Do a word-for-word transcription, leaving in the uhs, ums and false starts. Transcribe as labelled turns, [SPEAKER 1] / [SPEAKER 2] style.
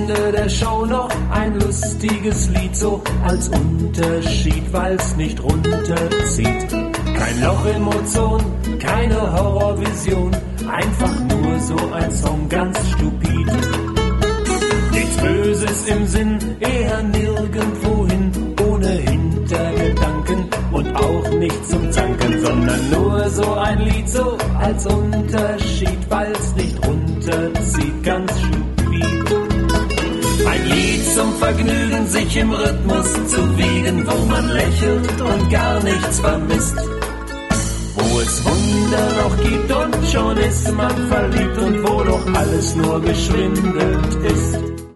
[SPEAKER 1] Ende der Show noch ein lustiges Lied, so als Unterschied, weil's nicht runterzieht. Kein Loch im Ozon, keine Horrorvision, einfach nur so ein Song, ganz stupid. Nichts Böses im Sinn, eher nirgendwohin, ohne Hintergedanken und auch nicht zum Zanken, sondern nur so ein Lied, so als Unterschied, weil's nicht runterzieht, ganz stupid. Ein Lied zum Vergnügen, sich im Rhythmus zu wiegen, wo man lächelt und gar nichts vermisst. Wo es Wunder noch gibt und schon ist man verliebt und wo doch alles nur geschwindelt ist.